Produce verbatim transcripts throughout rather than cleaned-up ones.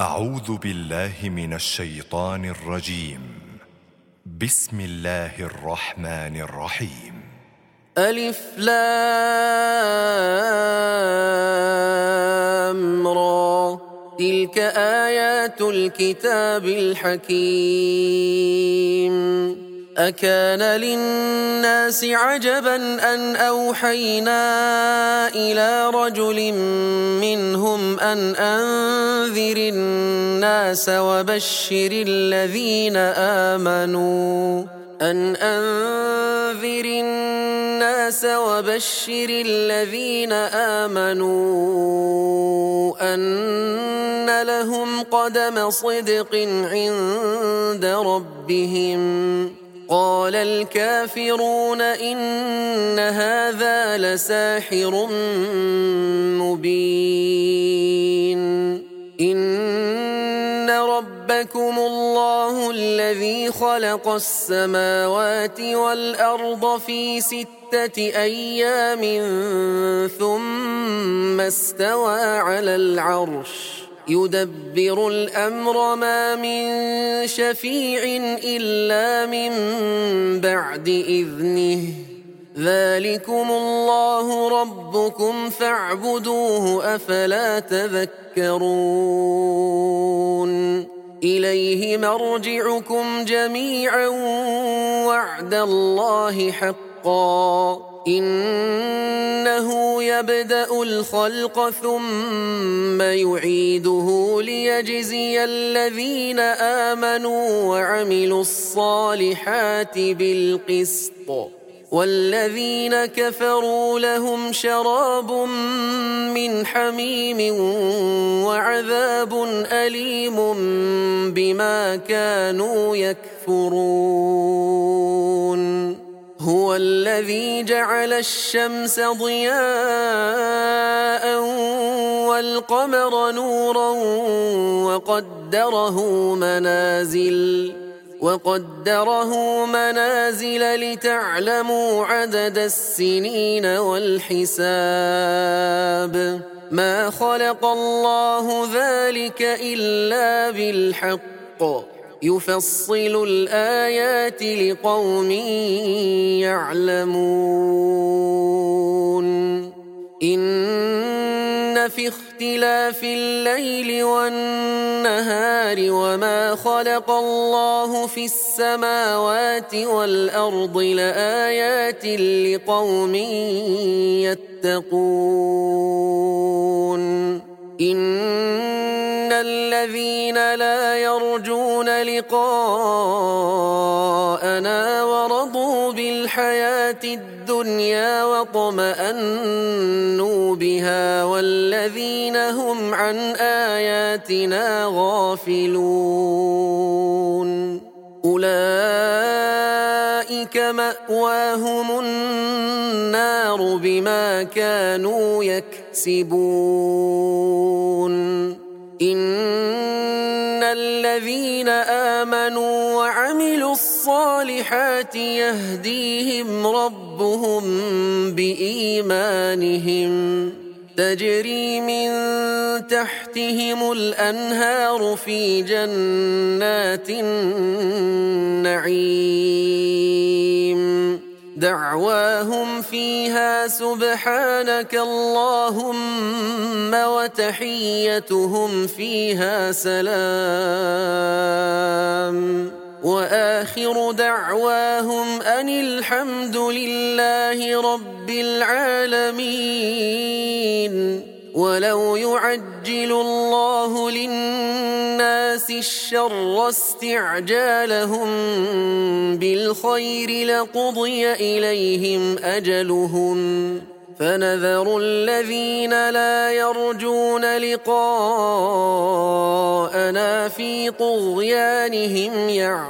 أعوذ بالله من الشيطان الرجيم. بسم الله الرحمن الرحيم. ألف لام را، تلك آيات الكتاب الحكيم. أكان للناس عجبا أن أوحينا إلى رجل منهم أن أنذر الناس وبشر الذين آمنوا أن أنذر الناس وبشر الذين آمنوا أن لهم قدم صدق عند ربهم. قال الكافرون إن هذا لساحر مبين. إن ربكم الله الذي خلق السماوات والأرض في ستة أيام ثم استوى على العرش يدبر الأمر ما من شفيع إلا من بعد إذنه. ذلكم الله ربكم فاعبدوه أفلا تذكرون. إليه مرجعكم جميعا وعد الله حقا. إنه يبدأ الخلق ثم يعيده ليجزي الذين آمنوا وعملوا الصالحات بالقسط، والذين كفروا لهم شراب من حميم وعذاب أليم بما كانوا يكفرون. هو الذي جعل الشمس ضياء والقمر نورا وقدره منازل وقدره منازل لتعلموا عدد السنين والحساب. ما خلق الله ذلك إلا بالحق، يفصل الآيات لقوم يعلمون. إن في اختلاف الليل والنهار وما خلق الله في السماوات والأرض لآيات لقوم يتقون. إن الذين لا يرجون لقاءنا ورضوا بالحياة الدنيا واطمأنوا بها والذين هم عن آياتنا غافلون أولئك مأواهم النار بما كانوا يكسبون. إن الذين آمنوا وعملوا الصالحات يهديهم ربهم بإيمانهم تجري من تحتهم الأنهار في جنات النعيم. دعواهم فيها سبحانك اللهم وتحيتهم فيها سلام. وآخر دعواهم أن الحمد لله رب العالمين. ولو يعجل الله للناس الشر استعجالهم بالخير لقضي إليهم أجلهم فنذر الذين لا يرجون لقاءنا في طغيانهم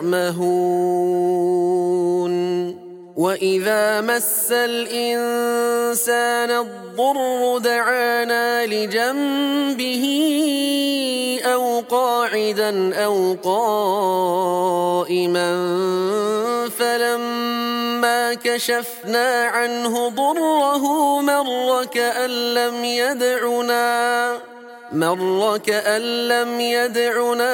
يعمهون. وإذا مس الإنسان الضر دعانا لجنبه أو قاعدا أو قائما فلما كشفنا عنه ضره مر كأن لم يدعنا مر كأن لم يدعنا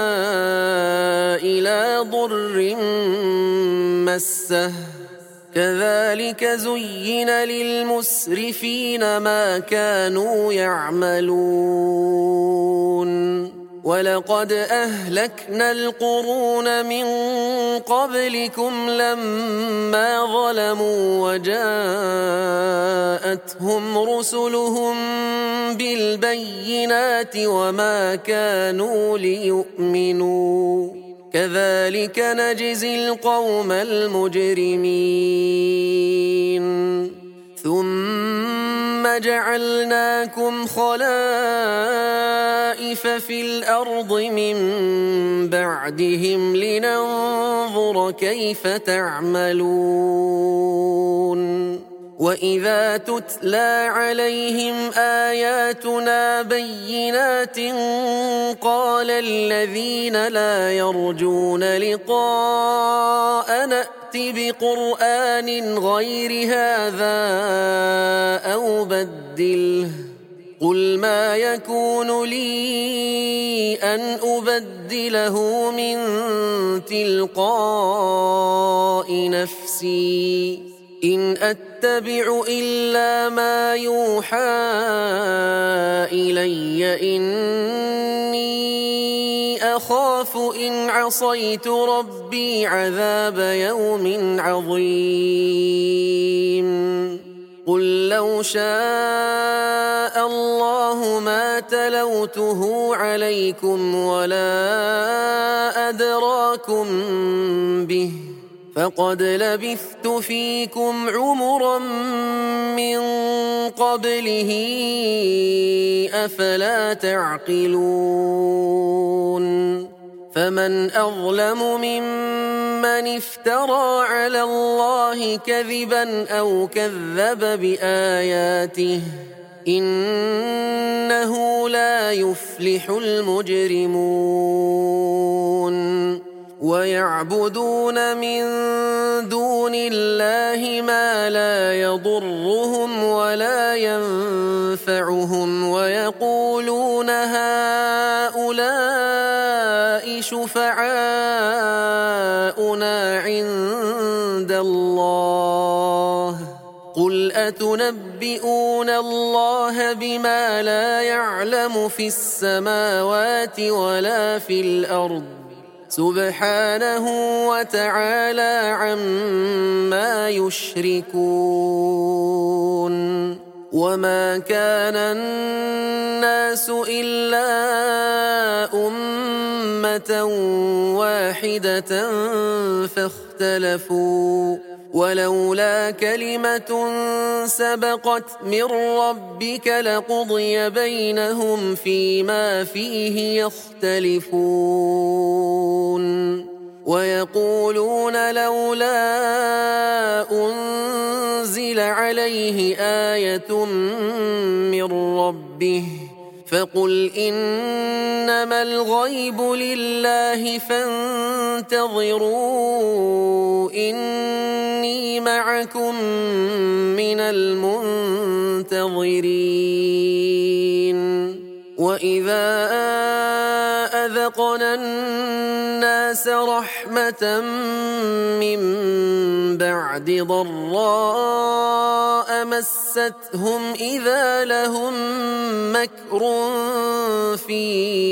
إلى ضر مسه كذلك زين للمسرفين ما كانوا يعملون ولقد أهلكنا القرون من قبلكم لما ظلموا وجاءتهم رسلهم بالبينات وما كانوا ليؤمنوا كذلك نجزي القوم المجرمين ثم جعلناكم خلائف في الأرض من بعدهم لننظر كيف تعملون وإذا تتلى عليهم آياتنا بينات قال الذين لا يرجون لقاءنا ائت بقرآن غير هذا أو بدله قل ما يكون لي أن أبدله من تلقاء نفسي إن أتبع إلا ما يوحى إلي إني أخاف إن عصيت ربي عذاب يوم عظيم قل لو شاء الله ما تلوته عليكم ولا أدراكم به فقد لبثت فيكم عمرا من قبله أفلا تعقلون فمن أظلم ممن افترى على الله كذبا أو كذب بآياته إنه لا يفلح المجرمون ويعبدون من دون الله ما لا يضرهم ولا ينفعهم ويقولون هؤلاء شفعاؤنا عند الله قل أتنبئون الله بما لا يعلم في السماوات ولا في الأرض سبحانه وتعالى عما يشركون وما كان الناس إلا أمة واحدة فاختلفوا ولولا كلمة سبقت من ربك لقضي بينهم فيما فيه يختلفون ويقولون لولا أنزل عليه آية من ربه فقل إنما الغيب لله فانتظروا إني معكم من المنتظرين وإذا أذقنا الناس رحمة من بعد ضراء مستهم إذا لهم مكر في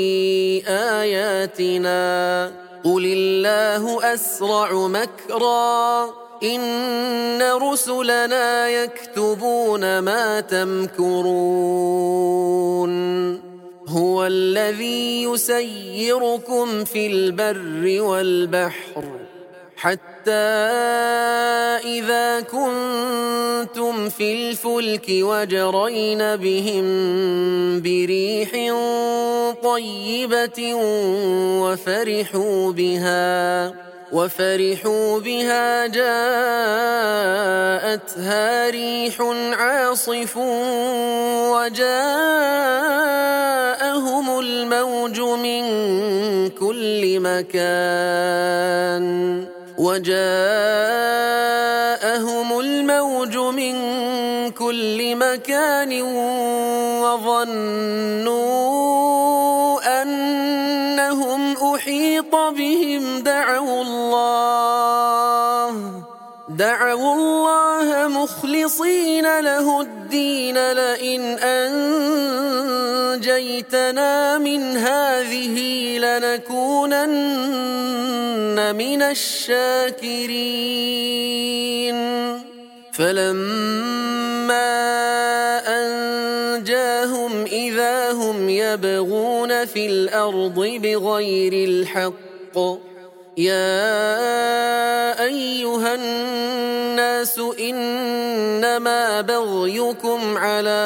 آياتنا قل الله أسرع مكرا إن رسلنا يكتبون ما تمكرون هو الذي يسيركم في البر والبحر حتى إذا كنتم في الفلك وجرين بهم بريح طيبة وفرحوا بها وفرحوا بها جاءتها ريح عاصف وجاءهم الموج من كل مكان وجاءهم الموج من كل مكان وظنوا لهم أحيط بهم دعوا الله دعوا الله مخلصين له الدين لئن أنجيتنا من هذه لنكونن من الشاكرين فلما أنجاهم إذا هم يبغون في الأرض بغير الحق يا أيها الناس إنما بغيكم على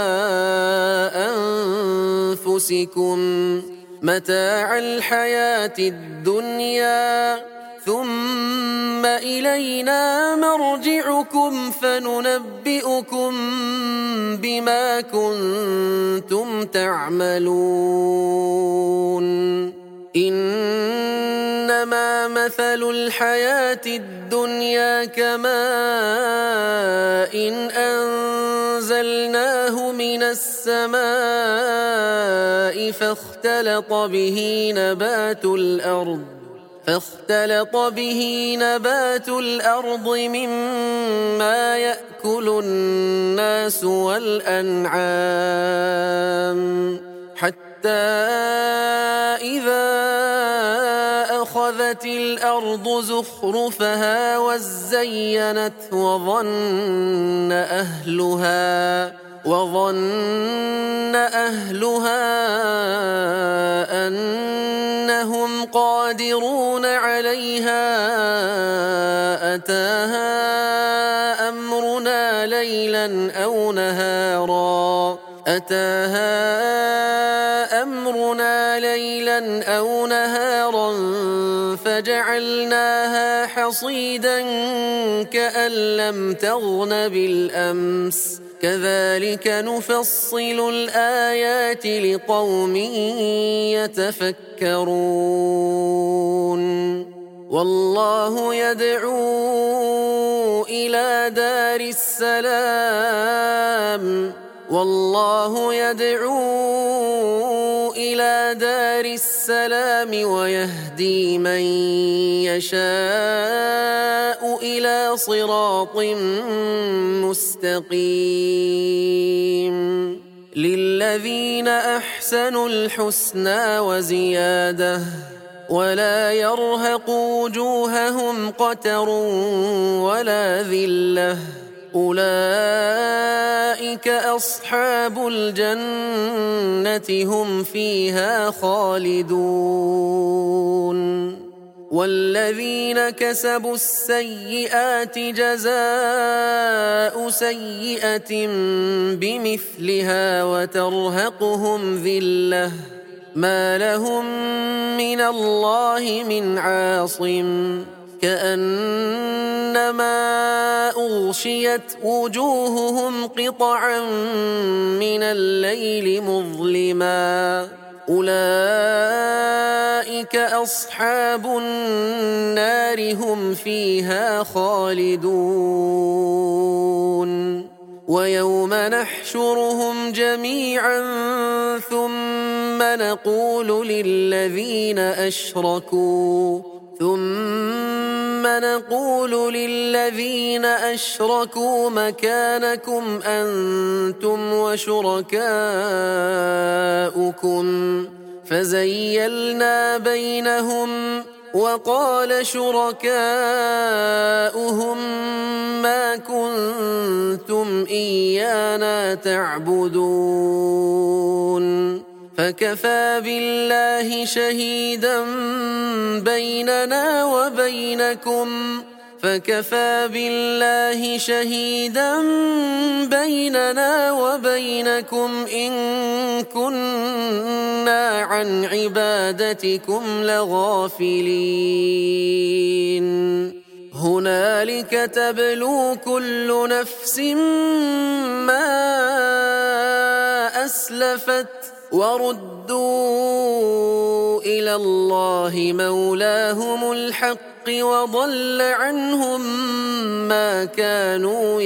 أنفسكم متاع الحياة الدنيا ثم إلينا مرجعكم فننبئكم بما كنتم تعملون إنما مثل الحياة الدنيا كماء إن أنزلناه من السماء فاختلط به نبات الأرض فاختلط به نبات الأرض مما يأكل الناس والأنعام حتى إذا أخذت الأرض زخرفها وزينت وظن أهلها وظن أهلها أنهم قادرون عليها أتاها أمرنا ليلا أو نهارا أتاها أمرنا ليلا أو نهارا فجعلناها حصيدا كأن لم تغن بالأمس كذلك نفصل الآيات لقوم يتفكرون والله يدعو إلى دار السلام والله يدعو إلى دار السلام ويهدي من يشاء إلى صراط مستقيم للذين أحسنوا الحسنى وزيادة ولا يرهق وجوههم قتر ولا ذلة أولئك أصحاب الجنة هم فيها خالدون والذين كسبوا السيئات جزاء سيئة بمثلها وترهقهم ذلة ما لهم من الله من عاصم كأنما أغشيت وجوههم قطعا من الليل مظلما أولئك أصحاب النار هم فيها خالدون ويوم نحشرهم جميعا ثم نقول للذين أشركوا ثم نقول للذين أشركوا مكانكم أنتم وشركاؤكم فزيلنا بينهم وقال شركاؤهم ما كنتم إيانا تعبدون فكفى بالله شهيدا بيننا وبينكم فكفى بالله شهيدا بيننا وبينكم إن كنا عن عبادتكم لغافلين هنالك تبلو كل نفس ما أسلفت وردوا إلى الله مولاهم الحق وضل عنهم ما كانوا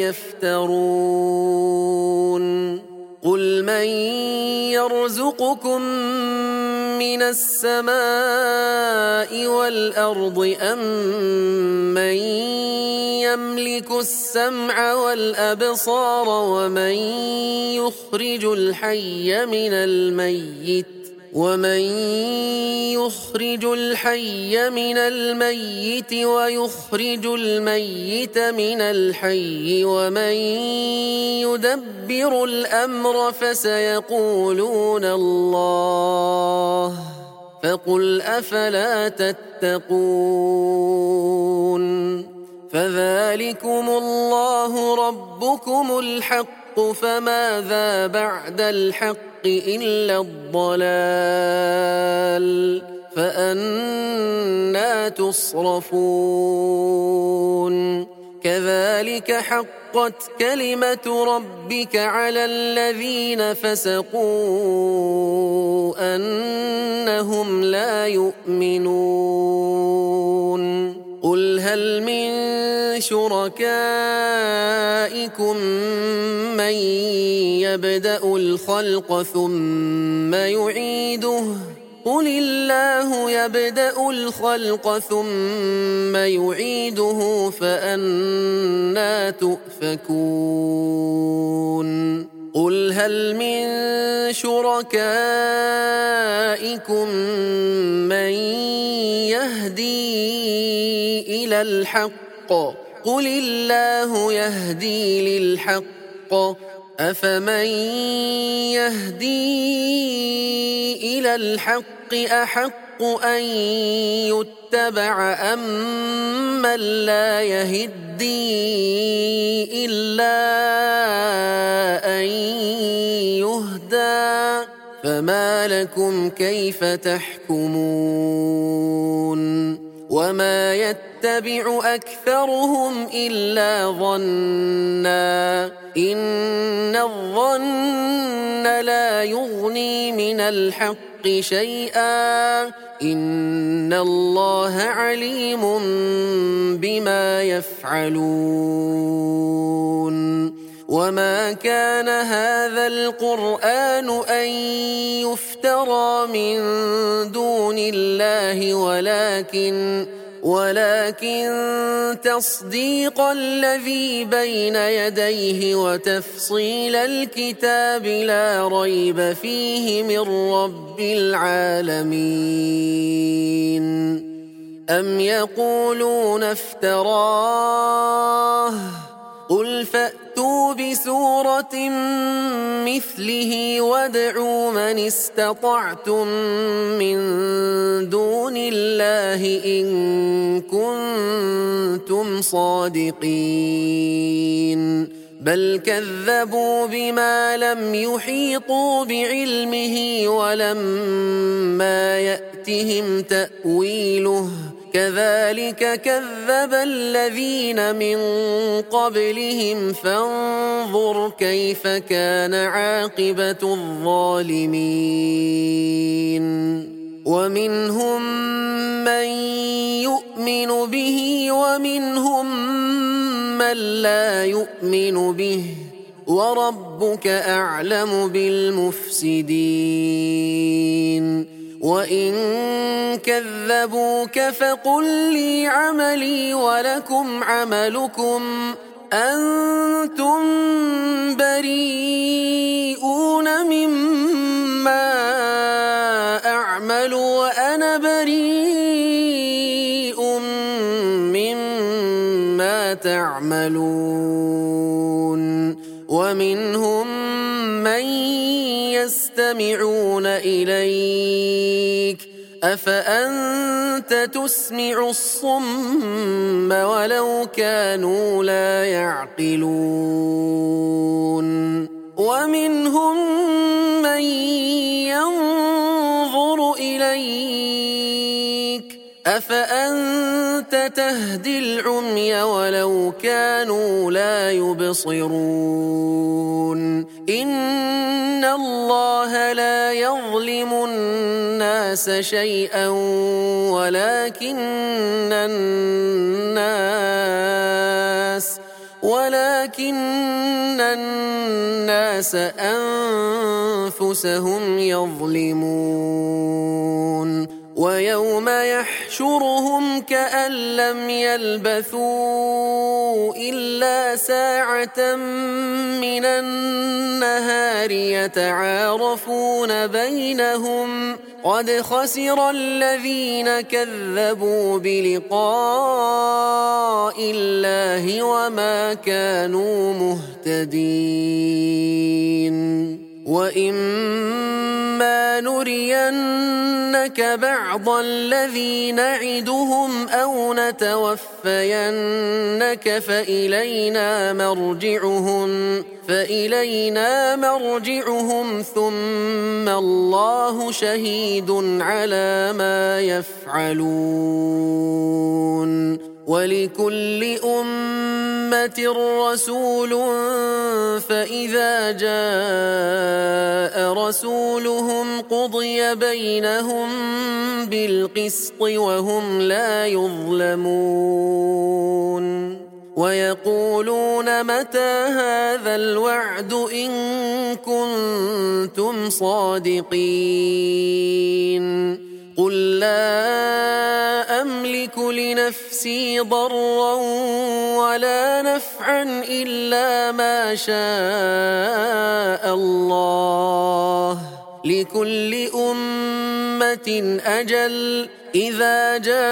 يفترون قل من يرزقكم من السماء والأرض أمن يملك السمع والأبصار ومن يخرج الحي من الميت ومن يخرج الحي من الميت ويخرج الميت من الحي ومن يدبر الأمر فسيقولون الله فقل أفلا تتقون فذلكم الله ربكم الحق فماذا بعد الحق إلا الضلال فأنى تصرفون كذلك حقت كلمة ربك على الذين فسقوا أنهم لا يؤمنون قل هل من شركائكم من يبدأ الخلق ثم يعيده قل الله يبدأ الخلق ثم يعيده فأنى تؤفكون قل هل من شركائكم من يهدي إلى الحق قل الله يهدي للحق أفمن يهدي إلى الحق أحق أن يتبع أم من لا يهدي إلا أن يهدى فما لكم كيف تحكمون وما يتبع أكثرهم إلا ظنا إن الظن لا يغني من الحق شيئا إن الله عليم بما يفعلون وما كان هذا القرآن أن يفترى من دون الله ولكن ولكن تصديق الذي بين يديه وتفصيل الكتاب لا ريب فيه من رب العالمين أم يقولون افتراه قل فأتوا بسورة مثله وادعوا من استطعتم من دون الله إن كنتم صادقين بل كذبوا بما لم يحيطوا بعلمه ولما يأتهم تأويله كذلك كذب الذين من قبلهم فانظر كيف كان عاقبة الظالمين ومنهم من يؤمن به ومنهم من لا يؤمن به وربك أعلم بالمفسدين وإن كذبوك فقل لي عملي ولكم عملكم أنتم بريئون مما أعمل وأنا بريء مما تعملون ومنهم من يستمعون إليك أفأنت تسمع الصم ولو كانوا لا يعقلون ومنهم من ينظر إليك أفأنت تهدي العمي ولو كانوا لا يبصرون إن الله لا يظلم الناس شيئا ولكن الناس ولكن الناس أنفسهم يظلمون ويوم يحشرهم كأن لم يلبثوا إلا ساعة من النهار يتعارفون بينهم قد خسر الذين كذبوا بلقاء الله وما كانوا مهتدين وإما نرينك بعض الذي نعدهم أو نتوفينك فإلينا مرجعهم فإلينا مرجعهم ثم الله شهيد على ما يفعلون ولكل أمة رسول فإذا جاء رسولهم قضي بينهم بالقسط وهم لا يظلمون ويقولون متى هذا الوعد إن كنتم صادقين قل لا أملك لنفسي ضرا ولا نفعا إلا ما شاء الله لكل أمة أجل إذا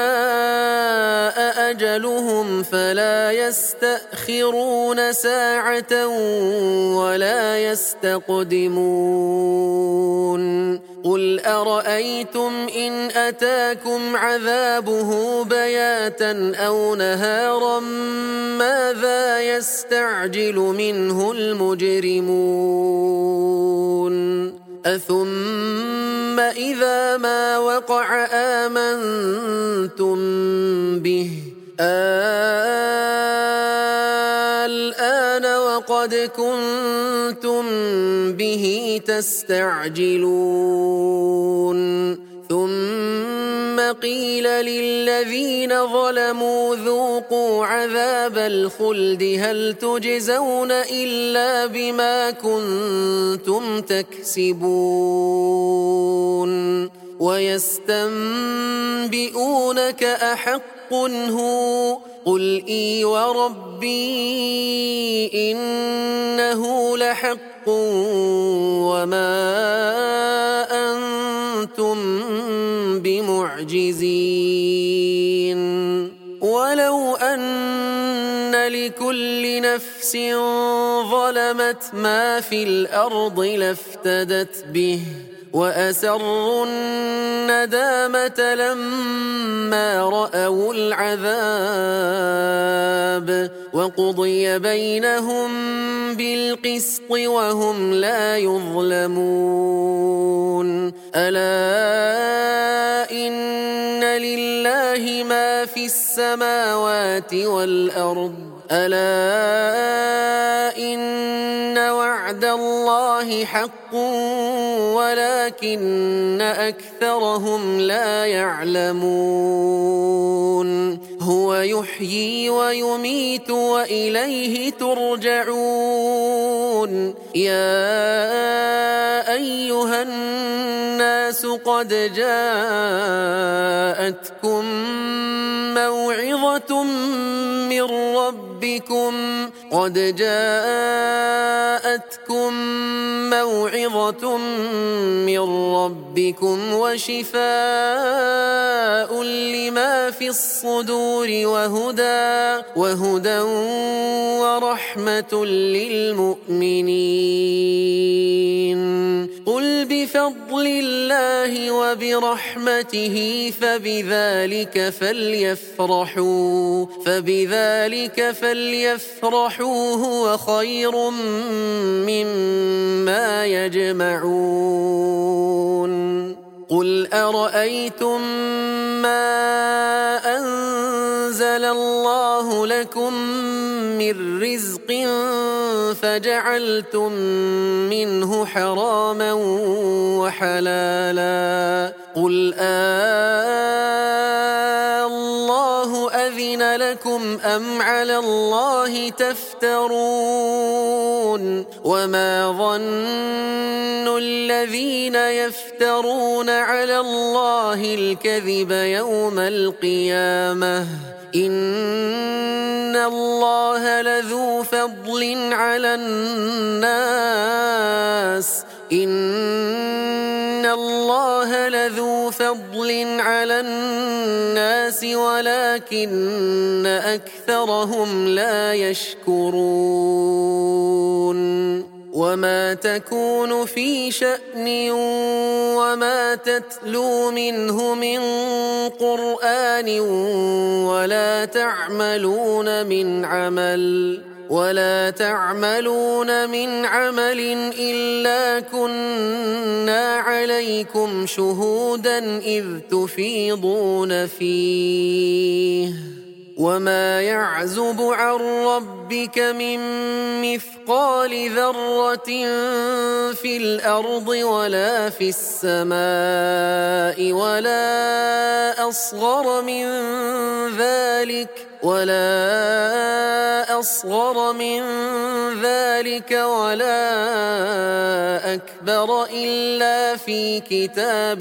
جاء أجلهم فلا يستأخرون ساعة ولا يستقدمون قل أرأيتم إن أتاكم عذابه بياتا أو نهارا ماذا يستعجل منه المجرمون أثم إذا ما وقع آمنتم به الآن وقد كنتم به تستعجلون ثم قيل للذين ظلموا ذوقوا عذاب الخلد هل تجزون إلا بما كنتم تكسبون ويستنبئونك أحق هو قل إي وربي إنه لحق وما أنتم بمعجزين ولو أن لكل نفس ظلمت ما في الأرض لافتدت به وأسروا الندامة لما رأوا العذاب وقضي بينهم بالقسط وهم لا يظلمون ألا إن لله ما في السماوات والأرض ألا إن وعد الله حق ولكن أكثرهم لا يعلمون هو يحيي ويميت وإليه ترجعون يا أيها الناس قد جاءتكم موعظة من ربكم قد جاءتكم موعظة من ربكم وشفاء لما في الصدور وهدى وهدى ورحمة للمؤمنين قل بفضل الله وبرحمته فبذلك فليفرحوا فبذلك فليفرحوا هو خير مما يجمعون قل أرأيتم ما أنزل الله لكم من رزق فجعلتم منه حراما وحلالا قل آه الله أذن لكم أم على الله تفترون وما ظن الذين يفترون على الله الكذب يوم القيامة إن الله لذو فضل على الناس إن الله لذو فضل على الناس ولكن أكثرهم لا يشكرون وما تكون في شأن وما تتلو منه من قرآن ولا تعملون من عمل ولا تعملون من عمل إلا كنا عليكم شهودا إذ تفيضون فيه وما يعزب عن ربك من مثقال ذرة في الأرض ولا في السماء ولا أصغر من ذلك ولا أصغر من ذلك ولا أكبر إلا في كتاب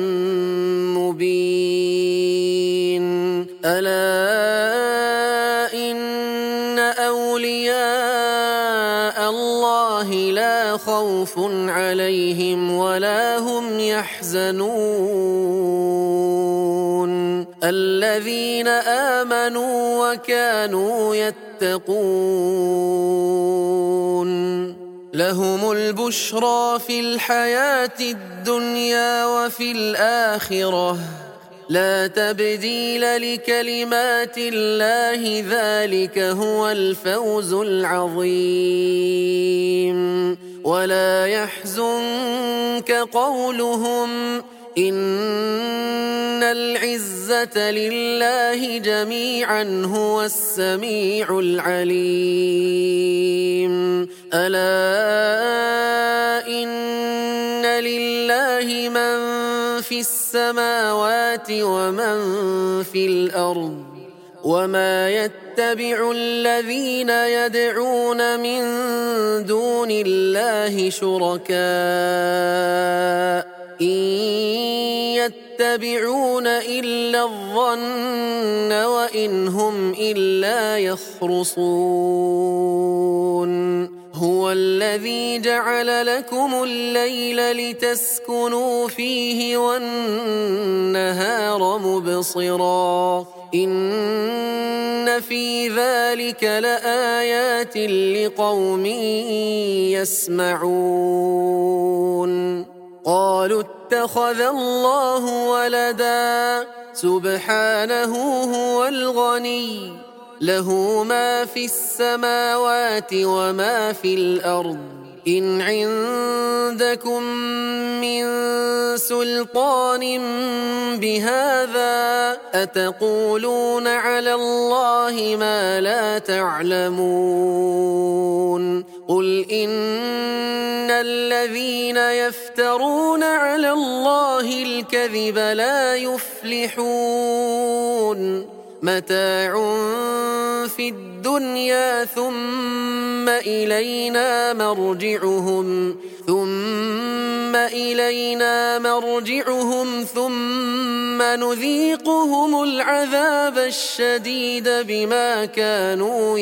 مبين ألا إن أولياء الله لا خوف عليهم ولا هم يحزنون الذين آمنوا وكانوا يتقون لهم البشرى في الحياة الدنيا وفي الآخرة لا تبديل لكلمات الله ذلك هو الفوز العظيم ولا يحزنك قولهم إن العزة لله جميعا هو السميع العليم ألا إن لله من في السماوات ومن في الأرض وما يتبع الذين يدعون من دون الله شركاء إن يتبعون إلا الظن وإن هم إلا يخرصون هو الذي جعل لكم الليل لتسكنوا فيه والنهار مبصرا إن في ذلك لآيات لقوم يسمعون قالوا اتخذ الله ولدا سبحانه هو الغني له ما في السماوات وما في الأرض إن عندكم من سلطان بهذا أتقولون على الله ما لا تعلمون قل إن الذين يفترون على الله الكذب لا يفلحون متاع في الدنيا ثم إلينا مرجعهم ثم إلينا مرجعهم ثم نذيقهم العذاب الشديد بما كانوا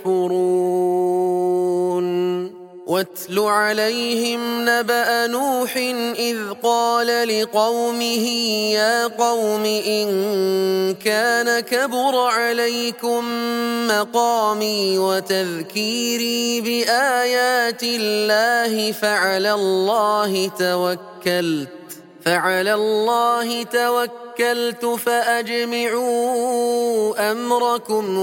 يكفرون واتل عليهم نبأ نوح إذ قال لقومه يا قوم إن كان كبر عليكم مقامي وتذكيري بآيات الله فعلى الله توكلت فعلى الله توكلت فأجمعوا أمركم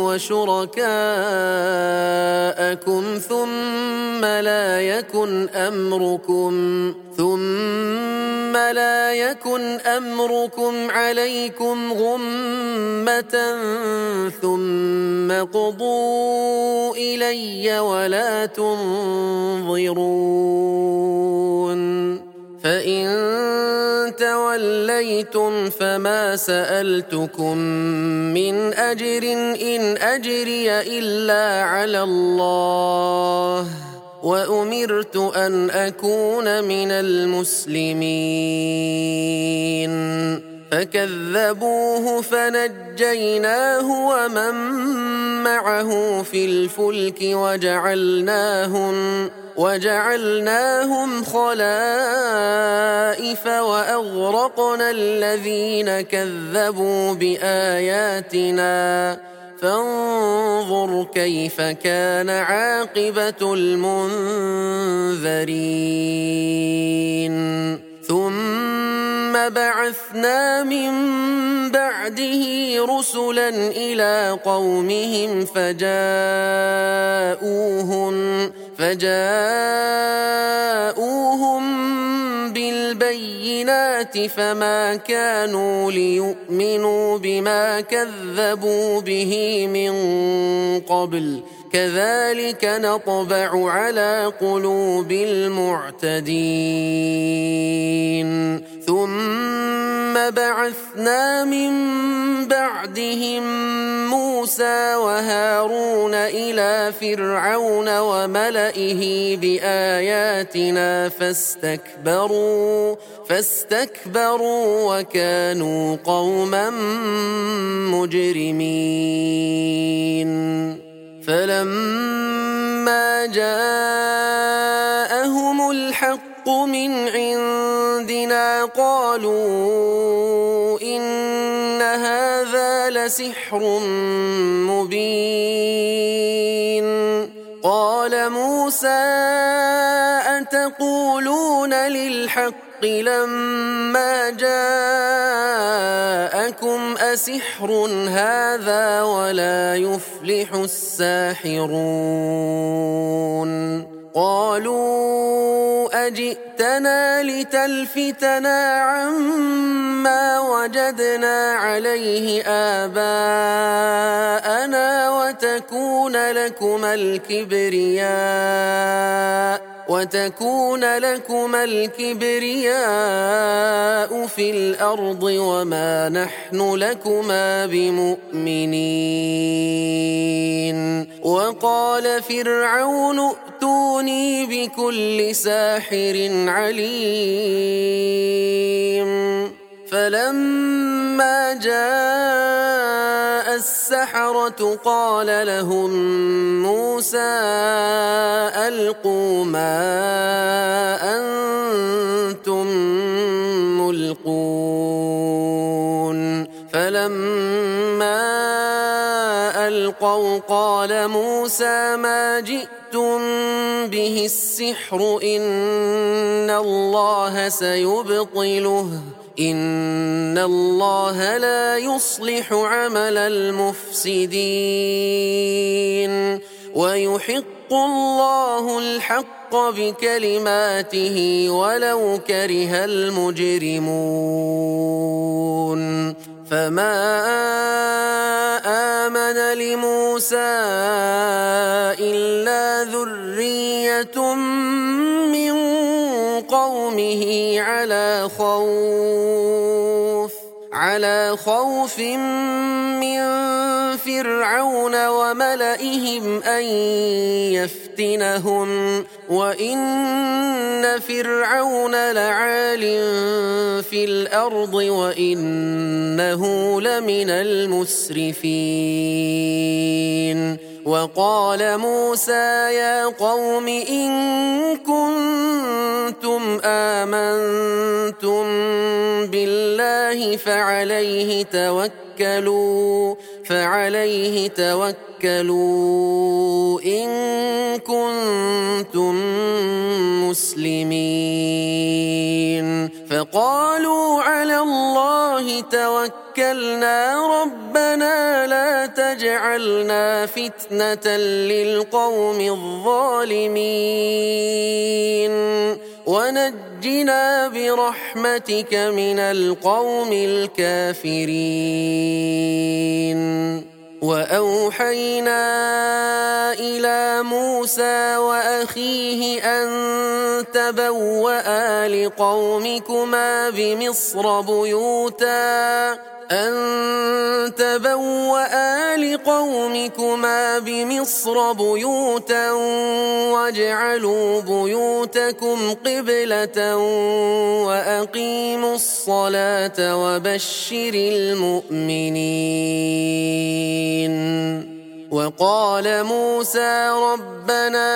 وشركاءكم ثم لا يكن أمركم ثم لا يكن أمركم عليكم غمة ثم قضوا إلي ولا تنظرون فإن تولوا توليتم فما سألتكم من أجر إن أجري إلا على الله وأمرت أن أكون من المسلمين فكذبوه فنجيناه ومن معه في الفلك وجعلناهم وجعلناهم خلائف وأغرقنا الذين كذبوا بآياتنا فانظر كيف كان عاقبة المنذرين ثم بعثنا من بعده رسلا إلى قومهم فجاءوهم فجاءوهم بالبينات فما كانوا ليؤمنوا بما كذبوا به من قبل كذلك نطبع على قلوب المعتدين ثم بعثنا من بعدهم موسى وهارون إلى فرعون وملئه بآياتنا فاستكبروا فاستكبروا وكانوا قوما مجرمين فلما جاءهم الحق من عندنا قالوا إن هذا لسحر مبين قال موسى أتقولون للحق لما جاءكم أسحر هذا ولا يفلح الساحرون قالوا أجئتنا لتلفتنا عما وجدنا عليه آباءنا وتكون لكما الكبرياء وتكون لكما الكبرياء في الأرض وما نحن لكما بمؤمنين وقال فرعون ائتوني بكل ساحر عليم فلما جاء السحرة قال لهم موسى ألقوا ما أنتم ملقون فلما ألقوا قال موسى ما جئتم به السحر إن الله سيبطله إن الله لا يصلح عمل المفسدين ويحق الله الحق بكلماته ولو كره المجرمون فما آمن لموسى إلا ذرية من قومه على خوف على خوف من فرعون وملئهم أن يفتنهم وإن فرعون لعال في الأرض وإنه لمن المسرفين وقال موسى يا قوم إن كنتم آمنتم بالله فعليه توكلوا فعليه توكلوا إن كنتم مسلمين فقالوا على الله توكلنا ربنا لا تجعلنا فتنة للقوم الظالمين ونجنا برحمتك من القوم الكافرين وأوحينا إلى موسى وأخيه أن تبوأ لقومكما بمصر بيوتا أن تبوأ لقومكما بمصر بيوتا واجعلوا بيوتكم قبلة وأقيموا الصلاة وبشر المؤمنين. وقال موسى ربنا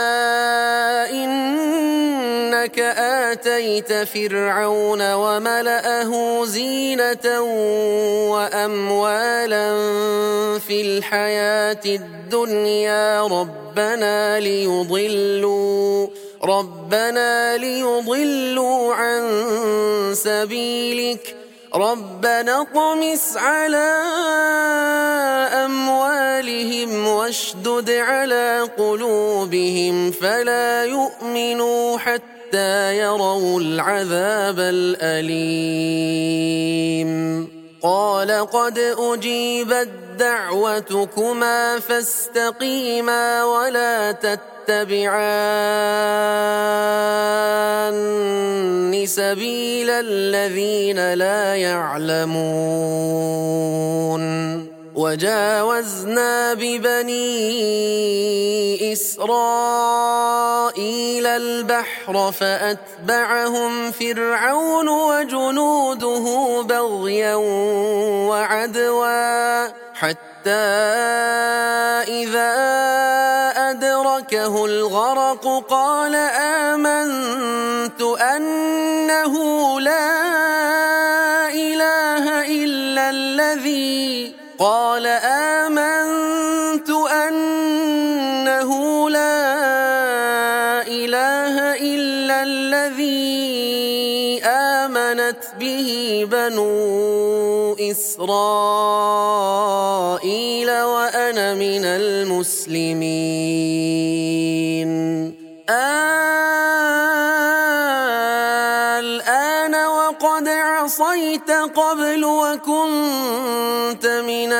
إنك آتيت فرعون وملأه زينة وأموالا في الحياة الدنيا ربنا ليضلوا ربنا ليضلوا عن سبيلك ربنا اطمس على أموالهم واشدد على قلوبهم فلا يؤمنوا حتى يروا العذاب الأليم. قال قد أجيبت دعوتكما فاستقيما ولا تتبعان سبيل الذين لا يعلمون. وجاوزنا ببني إسرائيل البحر فأتبعهم فرعون وجنوده بغيا وعدوا حتى إذا أدركه الغرق قال آمنت أنه لا إله إلا الذي قال آمنت أنه لا إله إلا الذي آمنت به بنو إسرائيل وأنا من المسلمين. الآن وقد عصيت قبل وكنت من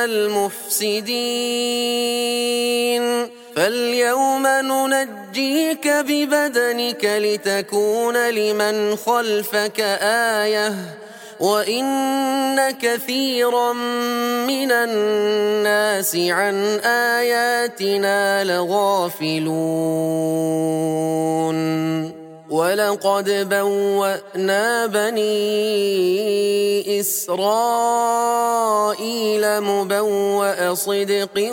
المفسدين فاليوم ننجيك ببدنك لتكون لمن خلفك آية وإن كثيرا من الناس عن آياتنا لغافلون. ولقد بوأنا بني إسرائيل مبوأ صدق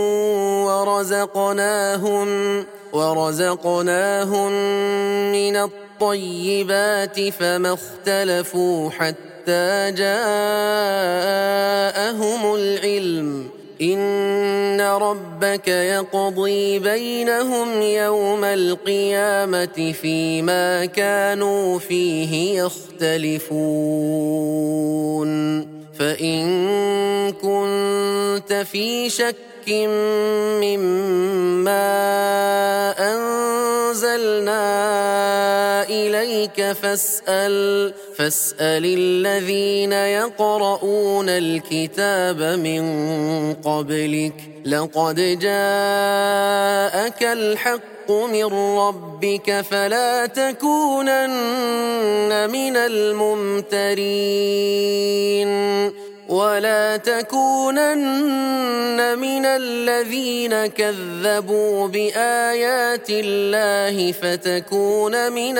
ورزقناهم ورزقناهم من الطيبات فما اختلفوا حتى جاءهم العلم إن ربك يقضي بينهم يوم القيامة فيما كانوا فيه يختلفون. فإن كنت في شك مما أنزلنا إليك فاسأل فاسأل الذين يقرؤون الكتاب من قبلك لقد جاءك الحق من ربك فلا تكونن من الممترين ولا تكونن من الذين كذبوا بآيات الله فتكون من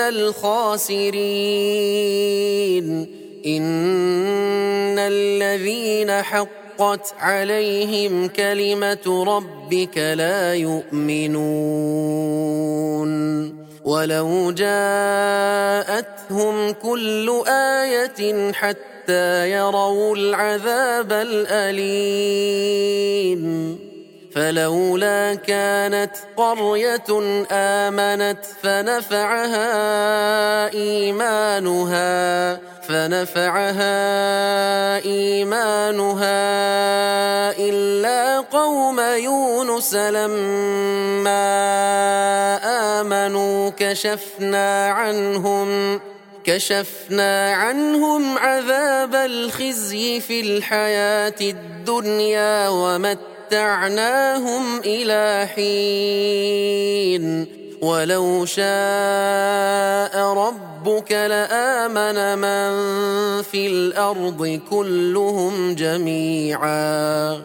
الخاسرين. إن الذين حقت عليهم كلمة ربك لا يؤمنون ولو جاءتهم كل آية حتى يروا العذاب الأليم. فلولا كانت قرية آمنت فنفعها إيمانها فنفعها إيمانها إلا قوم يونس لما آمنوا كشفنا عنهم كشفنا عنهم عذاب الخزي في الحياة الدنيا ومتعنا ومتعناهم إلى حين ولو شاء ربك لآمن من في الأرض كلهم جميعا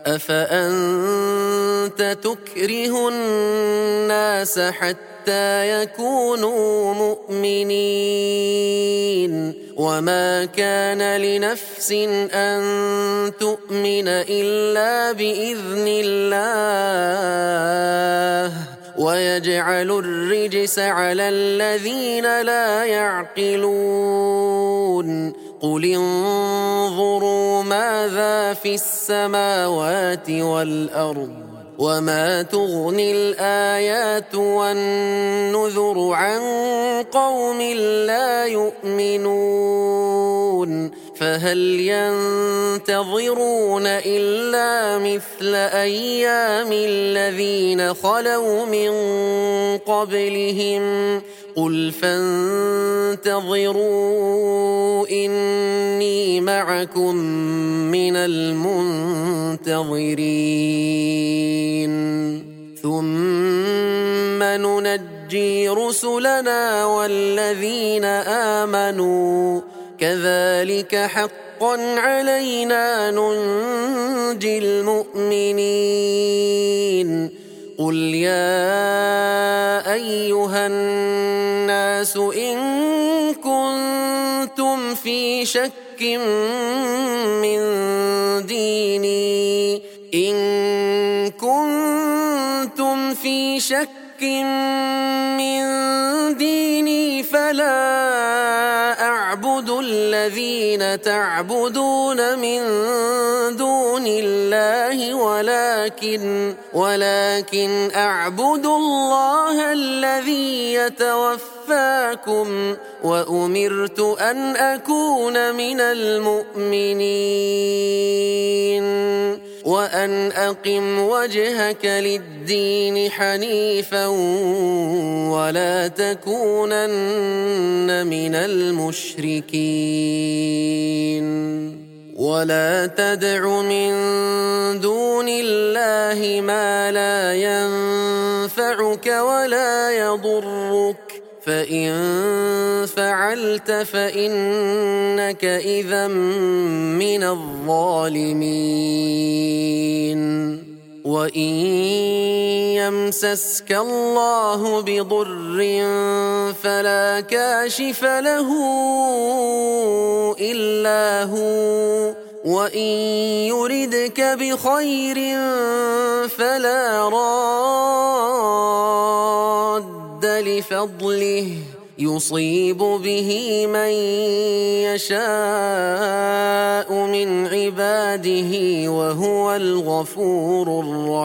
أفأنت تكره الناس حتى يكونوا مؤمنين وما كان لنفس أن تؤمن إلا بإذن الله ويجعل الرجس على الذين لا يعقلون قل انظروا ماذا في السماوات والأرض وما تغني الآيات والنذر عن قوم لا يؤمنون فهل ينتظرون إلا مثل أيام الذين خلوا من قبلهم قل فانتظروا إني معكم من المنتظرين ثم ننجي رسلنا والذين آمنوا كذلك حقا علينا ننجي المؤمنين قل يا أيها الناس إن كنتم في شك من ديني إن كنتم في شك من ديني فلا أعبد الذين تعبدون من دون الله ولكن ولكن أعبد الله الذي يتوفاكم وأمرت أن أكون من المؤمنين وأن أقم وجهك للدين حنيفا ولا تكونن من المشركين ولا تدع من دون الله ما لا ينفعك ولا يضرك فإن فعلت فإنك إذا من الظالمين وإن يمسسك الله بضر فلا كاشف له إلا هو وإن يردك بخير فلا راد لفضله يصيب به من يشاء من عباده وهو الغفور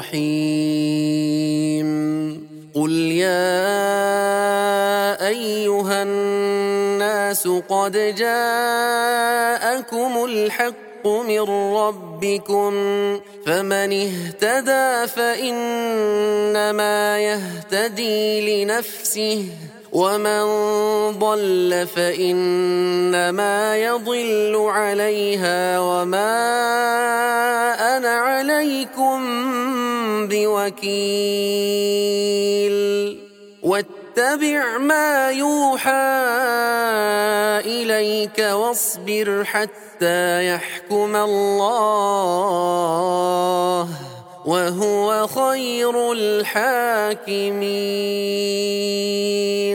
الرحيم قل يا أيها الناس قد جاءكم الحق من ربكم فمن اهتدى فإنما يهتدي لنفسه ومن ضل فإنما يضل عليها وما أنا عليكم بوكيل واتبع ما يوحى إليك واصبر حتى يحكم الله وهو خير الحاكمين.